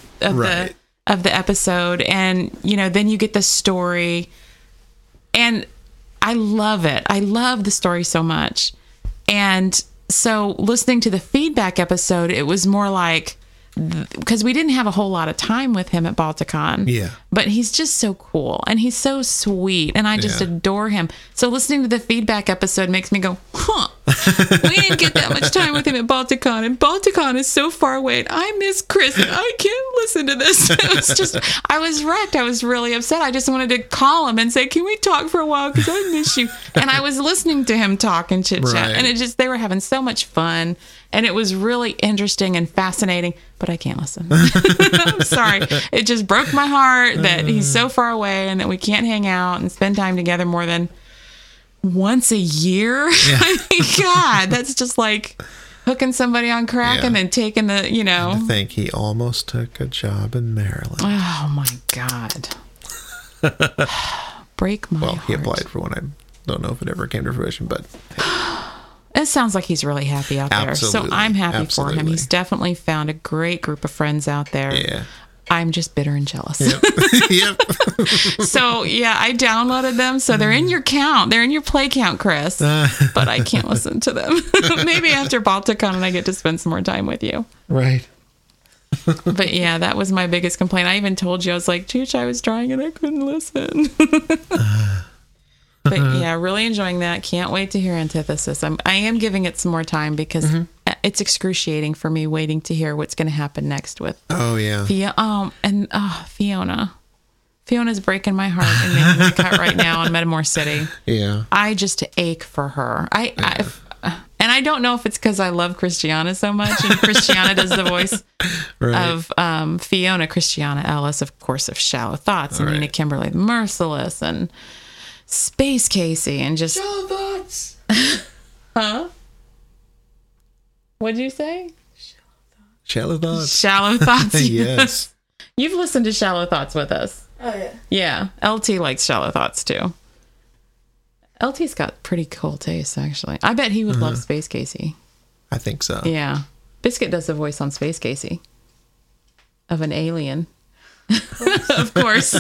S3: episode, and then you get the story, and I love it. I love the story so much. And so listening to the feedback episode, it was more like, because we didn't have a whole lot of time with him at Balticon.
S1: Yeah.
S3: But he's just so cool, and he's so sweet, and I just adore him. So listening to the feedback episode makes me go, we didn't get that much time with him at Balticon, and Balticon is so far away, and I miss Chris, and I can't listen to this. It was just, I was wrecked. I was really upset. I just wanted to call him and say, can we talk for a while, because I miss you. And I was listening to him talk and chit chat, and they were having so much fun. And it was really interesting and fascinating, but I can't listen. I'm sorry. It just broke my heart that he's so far away and that we can't hang out and spend time together more than once a year. Yeah. I mean, God, that's just like hooking somebody on crack and then taking the,
S1: And to think he almost took a job in Maryland.
S3: Oh, my God. Break my heart. Well,
S1: he applied for one. I don't know if it ever came to fruition, but...
S3: It sounds like he's really happy out there.
S1: Absolutely.
S3: So I'm happy for him. He's definitely found a great group of friends out there.
S1: Yeah.
S3: I'm just bitter and jealous.
S1: Yep.
S3: So, I downloaded them. So they're in your count. They're in your play count, Chris. But I can't listen to them. Maybe after Balticon and I get to spend some more time with you.
S1: Right.
S3: But that was my biggest complaint. I even told you, I was like, Chooch, I was trying and I couldn't listen. But really enjoying that. Can't wait to hear Antithesis. I am giving it some more time because it's excruciating for me waiting to hear what's going to happen next with.
S1: Oh yeah.
S3: Fiona. Fiona's breaking my heart and making me cut right now on Metamor City.
S1: Yeah.
S3: I just ache for her. And I don't know if it's because I love Christiana so much, and Christiana does the voice of Fiona. Christiana Ellis, of course, of Shallow Thoughts, and Nina Kimberly, the Merciless, and Space Casey, and just
S1: Shallow Thoughts.
S3: Huh? What'd you say?
S1: Shallow Thoughts.
S3: Shallow Thoughts.
S1: Yes.
S3: You've listened to Shallow Thoughts with us.
S4: Oh yeah.
S3: Yeah. LT likes Shallow Thoughts too. LT's got pretty cool taste, actually. I bet he would love Space Casey.
S1: I think so.
S3: Yeah. Biscuit does the voice on Space Casey of an alien. Of course.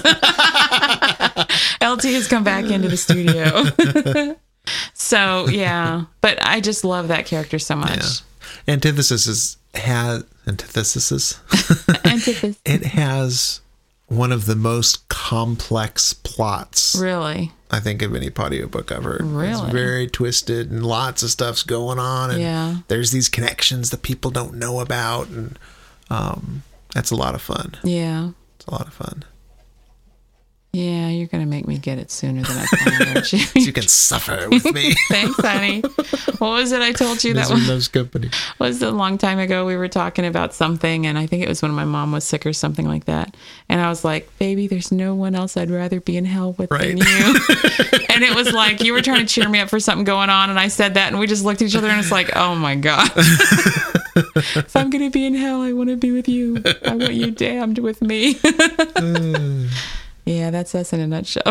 S3: LT has come back into the studio. So, but I just love that character so much.
S1: Yeah. Antithesis. It has one of the most complex plots.
S3: Really?
S1: I think of any audiobook I've heard.
S3: Really?
S1: It's very twisted and lots of stuff's going on. And there's these connections that people don't know about. And that's a lot of fun.
S3: Yeah.
S1: It's a lot of fun.
S3: Yeah, you're going to make me get it sooner than I planned, aren't you?
S1: You can suffer with me.
S3: Thanks, honey. What was it I told you?
S1: Misery loves company.
S3: Was it a long time ago we were talking about something, and I think it was when my mom was sick or something like that. And I was like, baby, there's no one else I'd rather be in hell with than you. And it was like, you were trying to cheer me up for something going on, and I said that, and we just looked at each other, and it's like, oh my God. If I'm going to be in hell, I want to be with you. I want you damned with me. Yeah, that's us in a nutshell.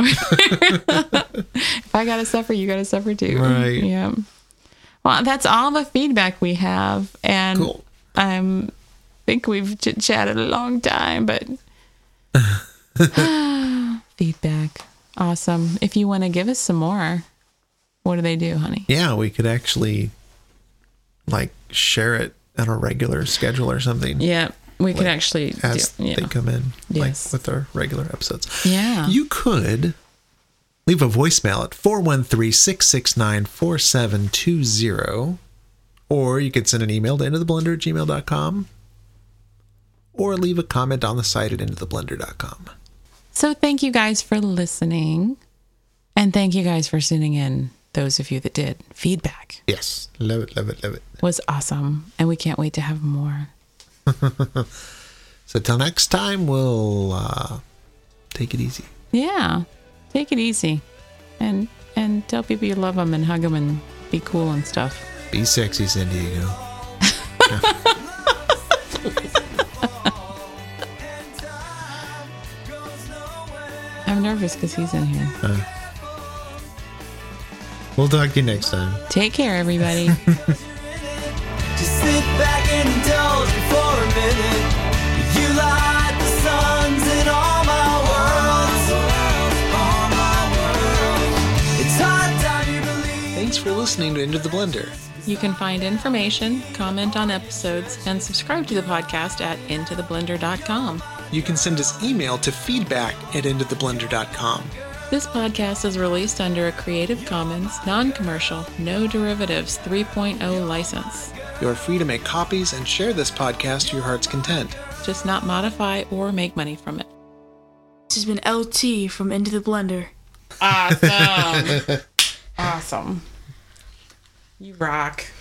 S3: If I got to suffer, you got to suffer too.
S1: Right.
S3: Yeah. Well, that's all the feedback we have. And
S1: Cool.
S3: I think we've chatted a long time, but feedback. Awesome. If you want to give us some more, what do they do, honey?
S1: Yeah, we could actually like share it on a regular schedule or something.
S3: Yeah, we could actually
S1: as
S3: do, yeah.
S1: they come in,
S3: Yes.
S1: like with our regular episodes.
S3: Yeah.
S1: You could leave a voicemail at 413-669-4720, or you could send an email to intotheblender@gmail.com, or leave a comment on the site at intotheblender.com.
S3: So thank you guys for listening, and thank you guys for sending in, those of you that did. Feedback
S1: Yes, love it, love it, love it.
S3: was awesome, and we can't wait to have more.
S1: So till next time, we'll take it easy.
S3: Yeah, take it easy, and tell people you love them and hug them and be cool and stuff.
S1: Be sexy, San Diego.
S3: I'm nervous because he's in here.
S1: We'll talk to you next time.
S3: Take care, everybody.
S2: Just sit back and indulge me for a minute. You light the suns in all my worlds. It's hard time you believe.
S1: Thanks for listening to Into the Blender.
S3: You can find information, comment on episodes, and subscribe to the podcast at intotheblender.com.
S1: You can send us email to feedback@intotheblender.com.
S3: This podcast is released under a Creative Commons, non-commercial, no derivatives 3.0 license.
S1: You are free to make copies and share this podcast to your heart's content.
S3: Just not modify or make money from it.
S4: This has been LT from Into the Blender.
S3: Awesome. Awesome. You rock.